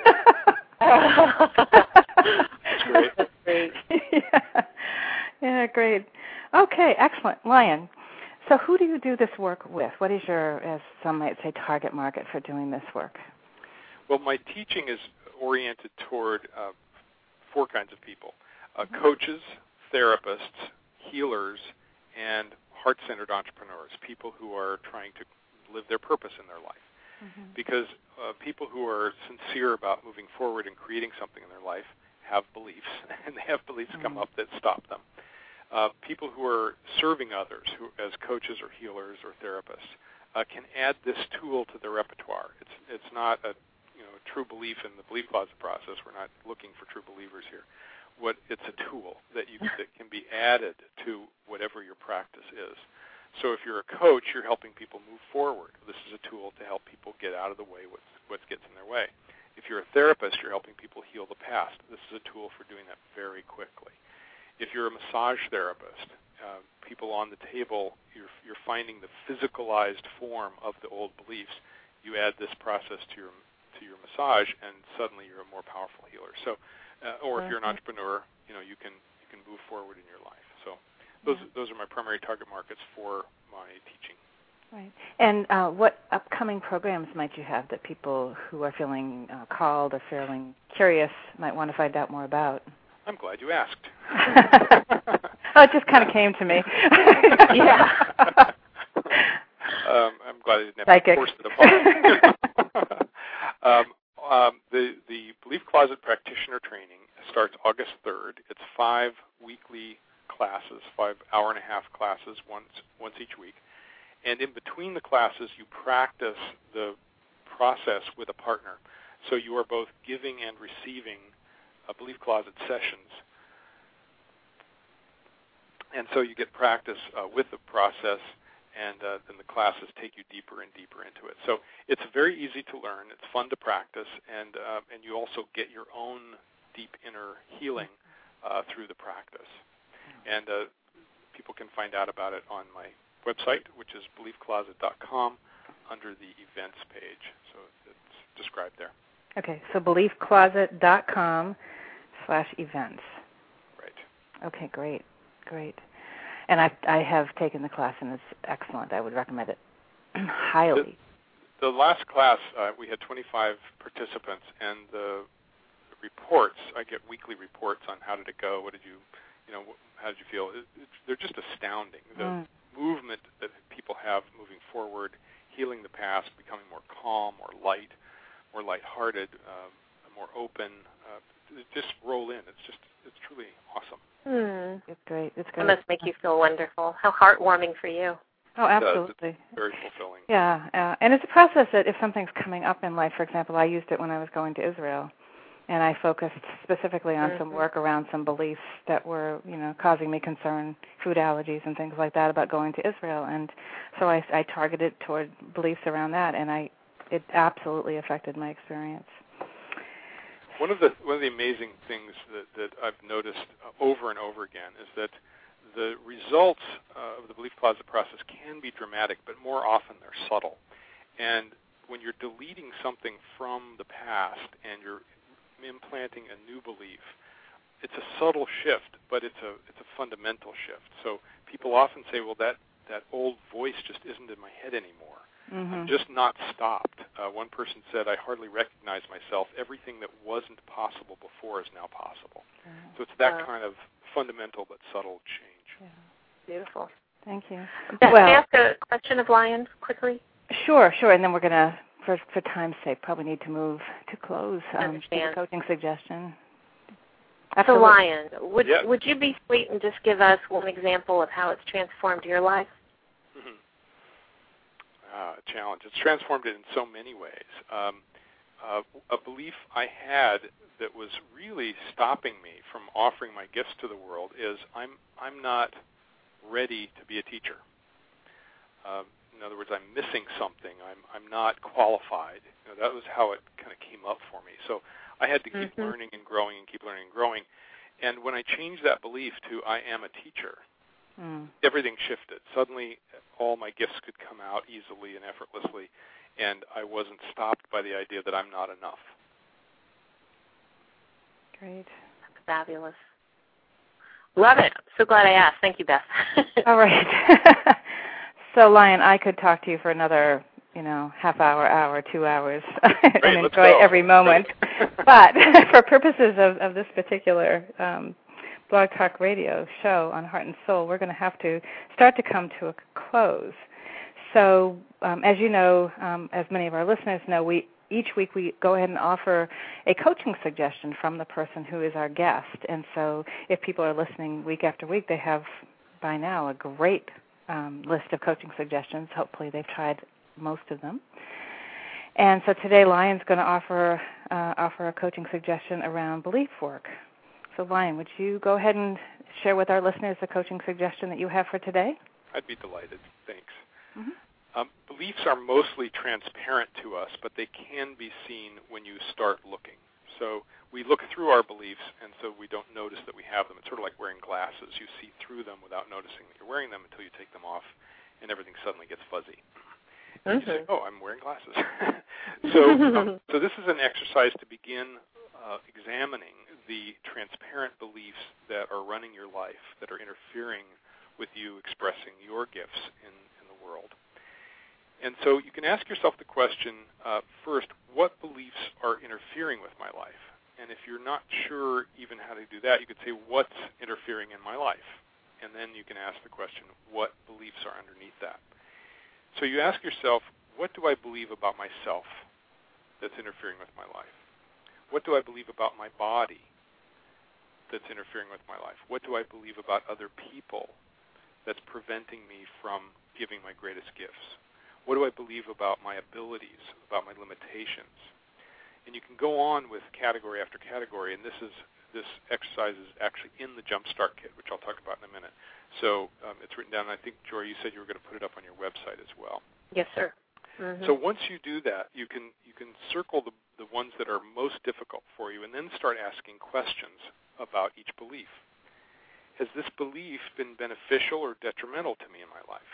Speaker 4: That's great.
Speaker 2: Yeah, great. Okay, excellent, Lion. So who do you do this work with? What is your, as some might say, target market for doing this work?
Speaker 4: Well, my teaching is oriented toward 4 kinds of people. Coaches, therapists, healers, and heart-centered entrepreneurs, people who are trying to live their purpose in their life. Mm-hmm. Because people who are sincere about moving forward and creating something in their life have beliefs, and they have beliefs come up that stop them. People who are serving others, who as coaches or healers or therapists, can add this tool to their repertoire. It's not a true belief in the belief closet process. We're not looking for true believers here. It's a tool that can be added to whatever your practice is. So if you're a coach, you're helping people move forward. This is a tool to help people get out of the way what gets in their way. If you're a therapist, you're helping people heal the past. This is a tool for doing that very quickly. If you're a massage therapist, people on the table, you're finding the physicalized form of the old beliefs. You add this process to your massage, and suddenly you're a more powerful healer. So, or if you're an entrepreneur, you can move forward in your life. So, those are my primary target markets for my teaching.
Speaker 2: Right. And what upcoming programs might you have that people who are feeling called or feeling curious might want to find out more about?
Speaker 4: I'm glad you asked.
Speaker 2: Oh, it just kind of came to me.
Speaker 3: Yeah.
Speaker 4: I'm glad I didn't have to force it upon. The Belief Closet Practitioner Training starts August 3rd. It's 5 weekly classes, 5 hour-and-a-half classes, once each week. And in between the classes, you practice the process with a partner. So you are both giving and receiving Belief Closet sessions. And so you get practice with the process, and then the classes take you deeper and deeper into it. So it's very easy to learn. It's fun to practice, and you also get your own deep inner healing through the practice. And people can find out about it on my website, which is beliefcloset.com, under the events page. So it's described there.
Speaker 2: Okay, so beliefcloset.com/events.
Speaker 4: Right.
Speaker 2: Okay, great. And I have taken the class, and it's excellent. I would recommend it highly.
Speaker 4: The last class, we had 25 participants, and the reports, I get weekly reports on how did it go, how did you feel? They're just astounding. The movement that people have moving forward, healing the past, becoming more calm, more light, more lighthearted, more open, just roll in. It's truly awesome.
Speaker 2: It's great.
Speaker 3: It must make you feel wonderful. How heartwarming for you.
Speaker 2: Oh, absolutely.
Speaker 4: It's very fulfilling.
Speaker 2: Yeah, and it's a process that if something's coming up in life, for example, I used it when I was going to Israel, and I focused specifically on some work around some beliefs that were, causing me concern, food allergies and things like that about going to Israel, and so I targeted toward beliefs around that, and it absolutely affected my experience.
Speaker 4: One of the amazing things that I've noticed over and over again is that the results of the Belief Closet process can be dramatic, but more often they're subtle. And when you're deleting something from the past and you're implanting a new belief, it's a subtle shift, but it's a fundamental shift. So people often say, well, that old voice just isn't in my head anymore. I'm just not stopped. One person said, I hardly recognize myself. Everything that wasn't possible before is now possible. So it's that kind of fundamental but subtle change.
Speaker 2: Yeah.
Speaker 3: Beautiful.
Speaker 2: Thank you.
Speaker 3: Can I ask a question of Lion quickly?
Speaker 2: Sure. And then we're going to, for time's sake, probably need to move to close to the coaching suggestion.
Speaker 3: So Lion, would you be sweet and just give us one example of how it's transformed your life?
Speaker 4: A challenge. It's transformed it in so many ways. A belief I had that was really stopping me from offering my gifts to the world is I'm not ready to be a teacher. In other words, I'm missing something. I'm not qualified. That was how it kind of came up for me. So I had to keep learning and growing and keep learning and growing. And when I changed that belief to I am a teacher, everything shifted. Suddenly, all my gifts could come out easily and effortlessly, and I wasn't stopped by the idea that I'm not enough.
Speaker 2: Great.
Speaker 3: That's fabulous. Love it. So glad I asked. Thank you, Beth.
Speaker 2: All right. So, Lion, I could talk to you for another, half hour, 2 hours, and enjoy every moment. But for purposes of this particular Blog Talk Radio show on Heart and Soul, we're going to have to start to come to a close. So, as you know, as many of our listeners know, each week we go ahead and offer a coaching suggestion from the person who is our guest. And so if people are listening week after week, they have by now a great list of coaching suggestions. Hopefully they've tried most of them. And so today Lion's going to offer a coaching suggestion around belief work. So Lion, would you go ahead and share with our listeners the coaching suggestion that you have for today?
Speaker 4: I'd be delighted. Thanks.
Speaker 2: Mm-hmm.
Speaker 4: Beliefs are mostly transparent to us, but they can be seen when you start looking. So we look through our beliefs, and so we don't notice that we have them. It's sort of like wearing glasses. You see through them without noticing that you're wearing them until you take them off, and everything suddenly gets fuzzy. And you say, oh, I'm wearing glasses. So this is an exercise to begin examining the transparent beliefs that are running your life, that are interfering with you expressing your gifts in the world. And so you can ask yourself the question, first, what beliefs are interfering with my life? And if you're not sure even how to do that, you could say, what's interfering in my life? And then you can ask the question, what beliefs are underneath that? So you ask yourself, what do I believe about myself that's interfering with my life? What do I believe about my body that's interfering with my life? What do I believe about other people that's preventing me from giving my greatest gifts? What do I believe about my abilities, about my limitations? And you can go on with category after category, and this exercise is actually in the Jumpstart Kit, which I'll talk about in a minute. So it's written down, and I think, Joy, you said you were going to put it up on your website as well.
Speaker 3: Yes, sir. Mm-hmm.
Speaker 4: So once you do that, you can circle the ones that are most difficult for you, and then start asking questions about each belief. Has this belief been beneficial or detrimental to me in my life?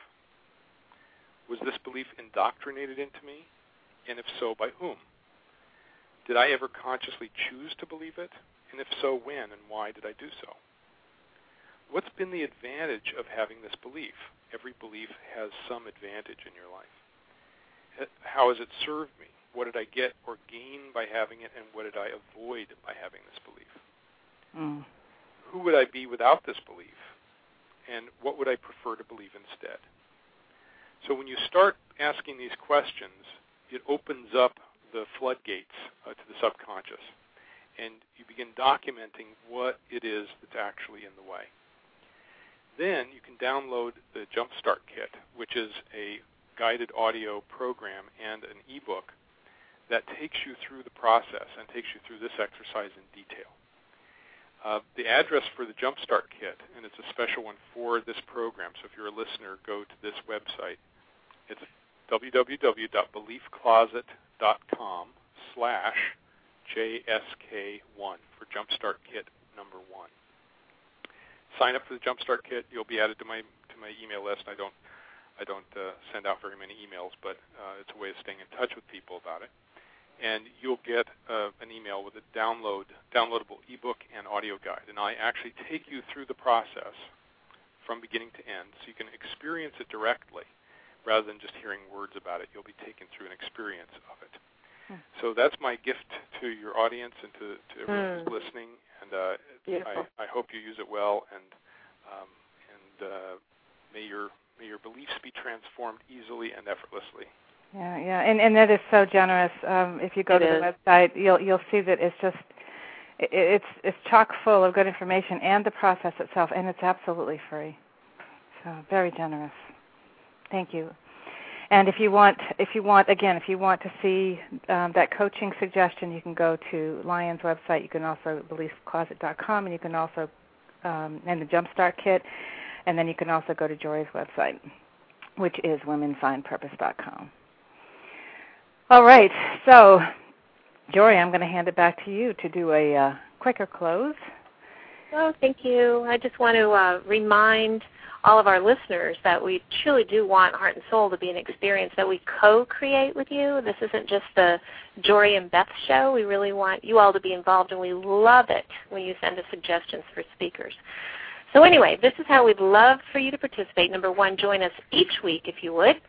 Speaker 4: Was this belief indoctrinated into me? And if so, by whom? Did I ever consciously choose to believe it? And if so, when and why did I do so? What's been the advantage of having this belief? Every belief has some advantage in your life. How has it served me? What did I get or gain by having it, and what did I avoid by having this belief? Who would I be without this belief? And what would I prefer to believe instead? So when you start asking these questions, it opens up the floodgates to the subconscious, and you begin documenting what it is that's actually in the way. Then you can download the Jumpstart Kit, which is a guided audio program and an ebook that takes you through the process and takes you through this exercise in detail. The address for the Jumpstart Kit, and it's a special one for this program, so if you're a listener, go to this website. It's www.beliefcloset.com/JSK1 for Jumpstart Kit number 1. Sign up for the Jumpstart Kit. You'll be added to my email list. I don't send out very many emails, but it's a way of staying in touch with people about it. And you'll get an email with a downloadable ebook and audio guide. And I actually take you through the process from beginning to end, so you can experience it directly. Rather than just hearing words about it, you'll be taken through an experience of it. So that's my gift to your audience and to everyone who's listening. And I hope you use it well. And may your beliefs be transformed easily and effortlessly.
Speaker 2: Yeah, and that is so generous. If you go to the website, you'll see that it's chock full of good information and the process itself, and it's absolutely free. So very generous. Thank you. And if you want to see that coaching suggestion, you can go to Lion's website. You can also beliefcloset.com, and you can also and the Jumpstart Kit, and then you can also go to Jory's website, which is womenfindpurpose.com. All right. So, Jory, I'm going to hand it back to you to do a quicker close.
Speaker 3: Oh, thank you. I just want to remind all of our listeners that we truly do want Heart and Soul to be an experience that we co-create with you. This isn't just the Jory and Beth show. We really want you all to be involved, and we love it when you send us suggestions for speakers. So anyway, this is how we'd love for you to participate. Number one, join us each week, if you would.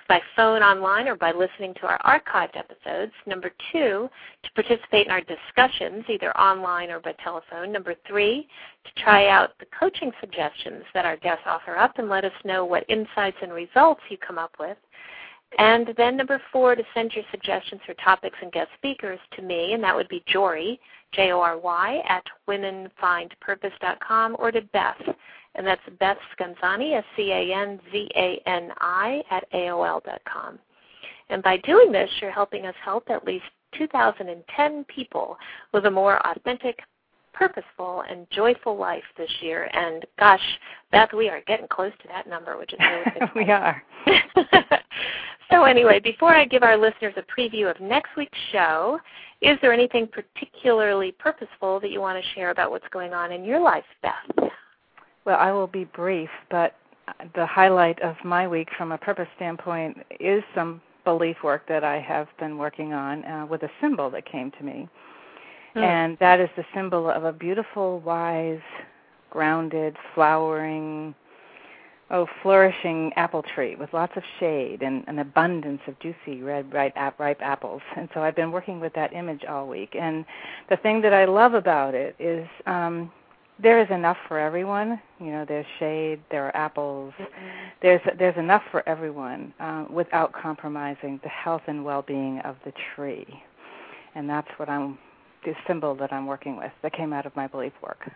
Speaker 3: by phone, online, or by listening to our archived episodes. Number 2, to participate in our discussions, either online or by telephone. Number 3, to try out the coaching suggestions that our guests offer up and let us know what insights and results you come up with. And then number 4, to send your suggestions for topics and guest speakers to me, and that would be Jory, Jory, at womenfindpurpose.com, or to Beth, and that's Beth Scanzani, Scanzani, at AOL.com. And by doing this, you're helping us help at least 2,010 people live a more authentic, purposeful, and joyful life this year. And gosh, Beth, we are getting close to that number, which is really good.
Speaker 2: We are.
Speaker 3: So anyway, before I give our listeners a preview of next week's show, is there anything particularly purposeful that you want to share about what's going on in your life, Beth?
Speaker 2: Well, I will be brief, but the highlight of my week from a purpose standpoint is some belief work that I have been working on with a symbol that came to me. And that is the symbol of a beautiful, wise, grounded, flowering, flourishing apple tree with lots of shade and an abundance of juicy, red, ripe apples. And so I've been working with that image all week. And the thing that I love about it is there is enough for everyone. You know, there's shade, there are apples. There's enough for everyone without compromising the health and well-being of the tree. And that's what the symbol that I'm working with that came out of my belief work.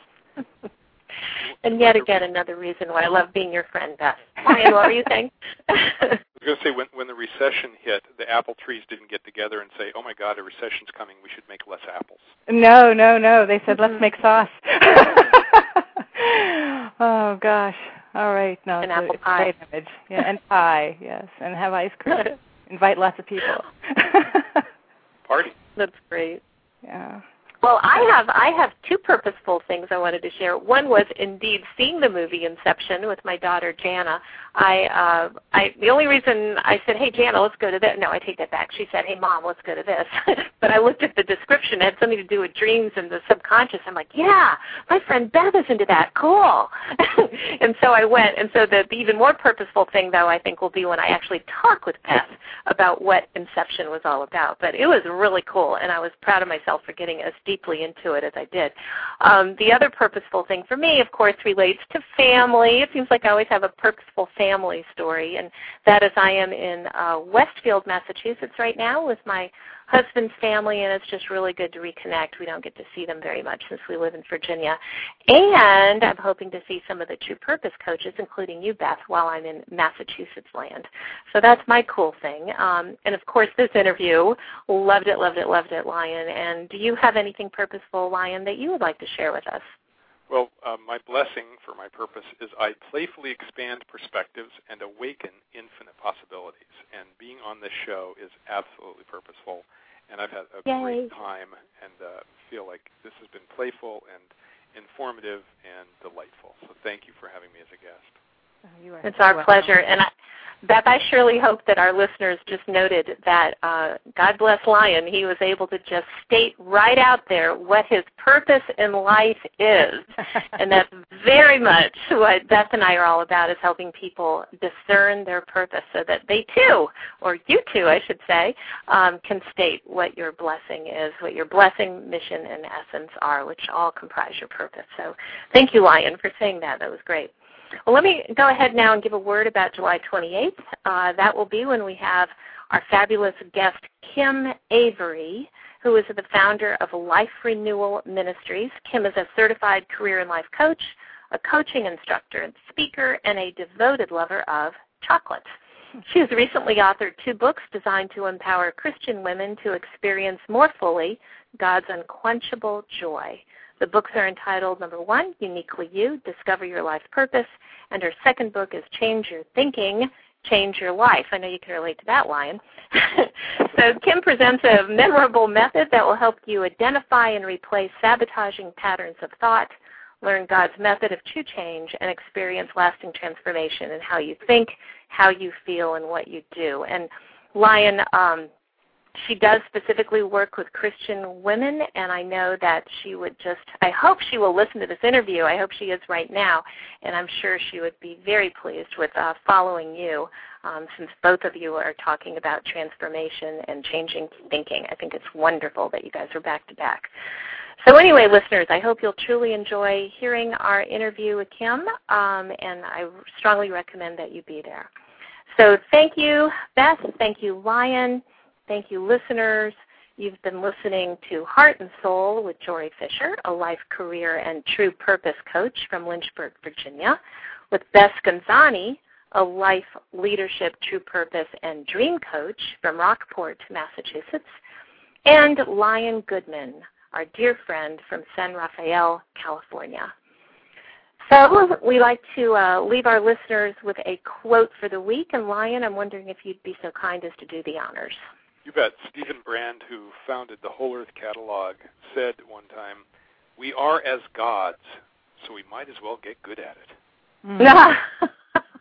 Speaker 3: And yet again, another reason why I love being your friend, Beth. Ryan, what were you saying?
Speaker 4: I was going to say, when the recession hit, the apple trees didn't get together and say, oh, my God, a recession's coming, we should make less apples.
Speaker 2: No. They said, let's make sauce. Oh, gosh. All right. No,
Speaker 3: and apple pie.
Speaker 2: Great image. Yeah, and pie, yes. And have ice cream. Invite lots of people.
Speaker 4: Party.
Speaker 3: That's great.
Speaker 2: Yeah.
Speaker 3: Well, I have 2 purposeful things I wanted to share. One was indeed seeing the movie Inception with my daughter Jana. The only reason I said, hey Jana, let's go to this. No, I take that back. She said, hey Mom, let's go to this. But I looked at the description. It had something to do with dreams and the subconscious. I'm like, yeah, my friend Beth is into that. Cool. And so I went. And so the even more purposeful thing, though, I think will be when I actually talk with Beth about what Inception was all about. But it was really cool, and I was proud of myself for getting as deeply into it as I did. The other purposeful thing for me, of course, relates to family. It seems like I always have a purposeful family story, and that is I am in Westfield, Massachusetts right now with my husband's family, and it's just really good to reconnect. We don't get to see them very much since we live in Virginia. And I'm hoping to see some of the True Purpose coaches, including you, Beth, while I'm in Massachusetts land. So that's my cool thing. And, of course, this interview, loved it, Lion. And do you have anything purposeful, Lion, that you would like to share with us?
Speaker 4: Well, my blessing for my purpose is I playfully expand perspectives and awaken infinite possibilities. And being on this show is absolutely purposeful. And I've had a great time and feel like this has been playful and informative and delightful. So thank you for having me as a guest.
Speaker 3: It's our pleasure. And Beth, I surely hope that our listeners just noted that, God bless Lion, he was able to just state right out there what his purpose in life is. And that's very much what Beth and I are all about, is helping people discern their purpose so that they too, or you too, I should say, can state what your blessing is, what your blessing, mission, and essence are, which all comprise your purpose. So thank you, Lion, for saying that. That was great. Well, let me go ahead now and give a word about July 28th. That will be when we have our fabulous guest, Kim Avery, who is the founder of Life Renewal Ministries. Kim is a certified career and life coach, a coaching instructor and speaker, and a devoted lover of chocolate. She has recently authored 2 books designed to empower Christian women to experience more fully God's unquenchable joy. The books are entitled, number 1, Uniquely You, Discover Your Life's Purpose, and her second book is Change Your Thinking, Change Your Life. I know you can relate to that, Lion. So Kim presents a memorable method that will help you identify and replace sabotaging patterns of thought, learn God's method of true change, and experience lasting transformation in how you think, how you feel, and what you do. And Lion, she does specifically work with Christian women, and I know that she would I hope she will listen to this interview. I hope she is right now, and I'm sure she would be very pleased with following you, since both of you are talking about transformation and changing thinking. I think it's wonderful that you guys are back to back. So anyway, listeners, I hope you'll truly enjoy hearing our interview with Kim, and I strongly recommend that you be there. So thank you, Beth. Thank you, Lion. Thank you, listeners. You've been listening to Heart and Soul with Jory Fisher, a life, career, and true purpose coach from Lynchburg, Virginia, with Beth Scanzani, a life, leadership, true purpose, and dream coach from Rockport, Massachusetts, and Lion Goodman, our dear friend from San Rafael, California. So we like to leave our listeners with a quote for the week. And Lion, I'm wondering if you'd be so kind as to do the honors.
Speaker 4: You bet. Stephen Brand, who founded the Whole Earth Catalog, said one time, "We are as gods, so we might as well get good at it."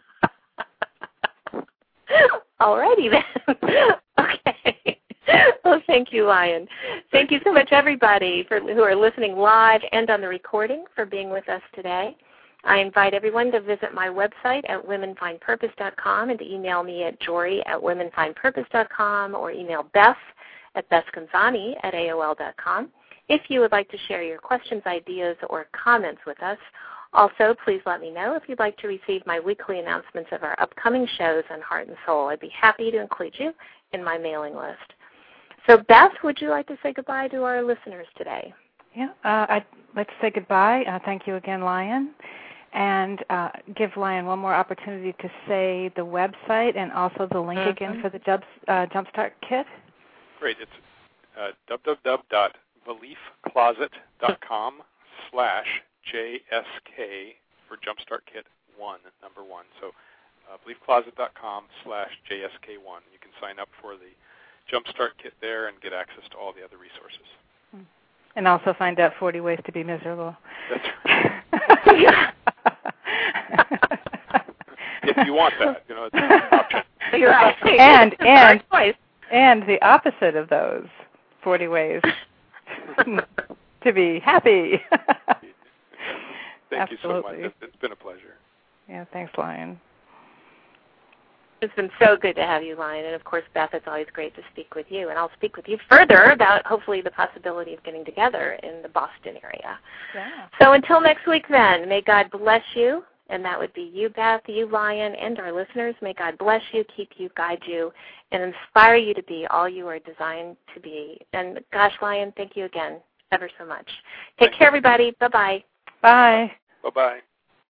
Speaker 3: All righty then. Okay. Well, thank you, Lion. Thank you so much, everybody, who are listening live and on the recording, for being with us today. I invite everyone to visit my website at womenfindpurpose.com and to email me at jory@womenfindpurpose.com or email Beth at bethscanzani@aol.com if you would like to share your questions, ideas, or comments with us. Also, please let me know if you'd like to receive my weekly announcements of our upcoming shows on Heart and Soul. I'd be happy to include you in my mailing list. So, Beth, would you like to say goodbye to our listeners today?
Speaker 2: Yeah, I'd like to say goodbye. Thank you again, Lion. And give Lion one more opportunity to say the website and also the link again for the Jumpstart Kit.
Speaker 4: Great. It's www.beliefcloset.com/JSK for Jumpstart Kit 1, number 1. So beliefcloset.com/JSK1. You can sign up for the Jumpstart Kit there and get access to all the other resources.
Speaker 2: And also find out 40 ways to be miserable.
Speaker 4: That's right. If you want that, it's an option.
Speaker 3: You're right.
Speaker 2: And the opposite of those 40 ways to be happy.
Speaker 4: Thank you so much. It's been a pleasure.
Speaker 2: Yeah, thanks, Lion.
Speaker 3: It's been so good to have you, Lion. And, of course, Beth, it's always great to speak with you. And I'll speak with you further about, hopefully, the possibility of getting together in the Boston area.
Speaker 2: Yeah.
Speaker 3: So until next week, then, may God bless you. And that would be you, Beth, you, Lion, and our listeners. May God bless you, keep you, guide you, and inspire you to be all you are designed to be. And, gosh, Lion, thank you again ever so much. Take care, everybody. Bye-bye.
Speaker 2: Bye.
Speaker 4: Bye-bye.